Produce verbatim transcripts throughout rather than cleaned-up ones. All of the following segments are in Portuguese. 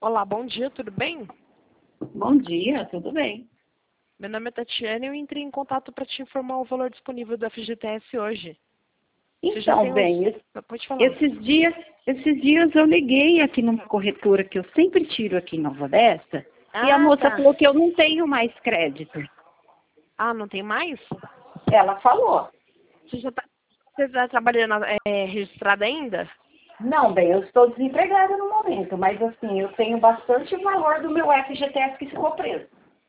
Olá, bom dia, tudo bem? Bom dia, tudo bem? Meu nome é Tatiana e eu entrei em contato para te informar o valor disponível do F G T S hoje. Você já Então, tem os... bem, es- Pode falar. esses dias, esses dias eu liguei aqui numa corretora que eu sempre tiro aqui em Nova Odessa e a Ah, moça tá. falou que eu não tenho mais crédito. Ah, não tem mais? Ela falou. Você já tá, você tá trabalhando é, registrada ainda? Não, bem, eu estou desempregada no momento, mas assim, eu tenho bastante valor do meu F G T S que ficou preso.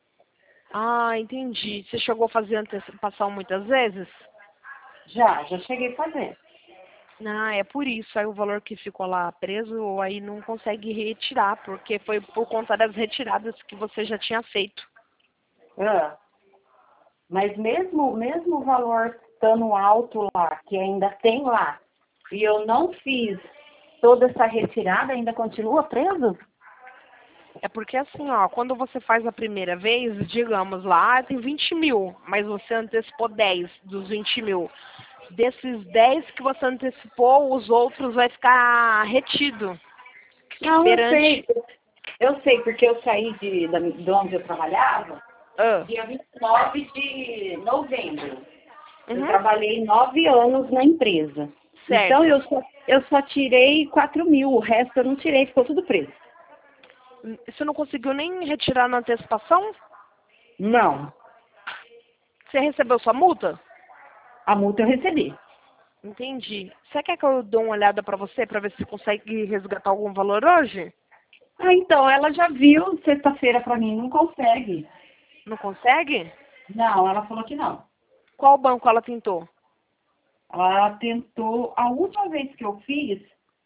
Ah, entendi. Você chegou a fazer antecipação muitas vezes? Já, já cheguei a fazer. Ah, é por isso. Aí o valor que ficou lá preso, aí não consegue retirar, porque foi por conta das retiradas que você já tinha feito. Ah, mas mesmo, mesmo o valor estando alto lá, que ainda tem lá, e eu não fiz toda essa retirada, ainda continua preso? É porque assim, ó, quando você faz a primeira vez, digamos lá, ah, tem vinte mil, mas você antecipou dez dos vinte mil. Desses dez que você antecipou, os outros vai ficar retido. Não, eu sei. Perante. Eu sei, porque eu saí de, da, de onde eu trabalhava Ah, dia vinte e nove de novembro. Eu uhum, trabalhei nove anos na empresa. Então, certo. eu só, eu só tirei quatro mil. O resto eu não tirei, ficou tudo preso. Você não conseguiu nem retirar na antecipação? Não. Você recebeu sua multa? A multa eu recebi. Entendi. Você quer que eu dê uma olhada pra você, pra ver se consegue resgatar algum valor hoje? Ah, então, ela já viu sexta-feira pra mim, não consegue. Não consegue? Não, ela falou que não. Qual banco ela tentou? Ela tentou, a última vez que eu fiz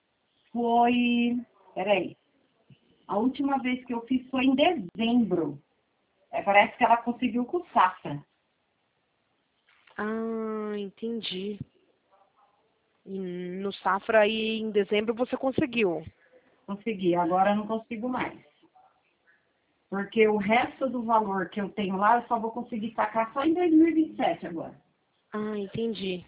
foi, peraí, a última vez que eu fiz foi em dezembro. É, parece que ela conseguiu com o Safra. Ah, entendi. E no Safra aí em dezembro você conseguiu. Consegui, agora eu não consigo mais. Porque o resto do valor que eu tenho lá, eu só vou conseguir sacar só em dois mil e vinte e sete agora. Ah, entendi.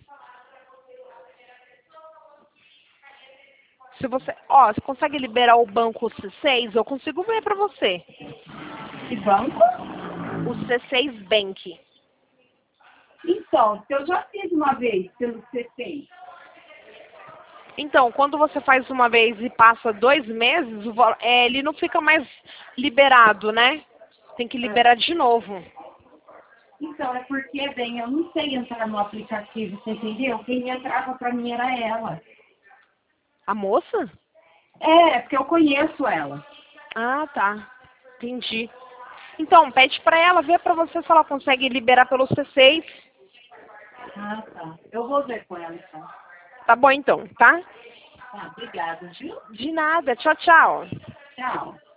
Se você, ó, você consegue liberar o banco C seis, eu consigo ver pra você. E banco? O C seis Bank. Então, eu já fiz uma vez pelo C seis. Então, quando você faz uma vez e passa dois meses, o val- é, ele não fica mais liberado, né? Tem que É. liberar de novo. Então, é porque, bem, eu não sei entrar no aplicativo, você entendeu? Quem entrava pra mim era ela. A moça? É, porque eu conheço ela. Ah, tá. Entendi. Então, pede pra ela ver pra você se ela consegue liberar pelo C seis. Ah, tá. Eu vou ver com ela, então. Tá bom então, tá? Tá, obrigada, viu? De nada. Tchau, tchau. Tchau.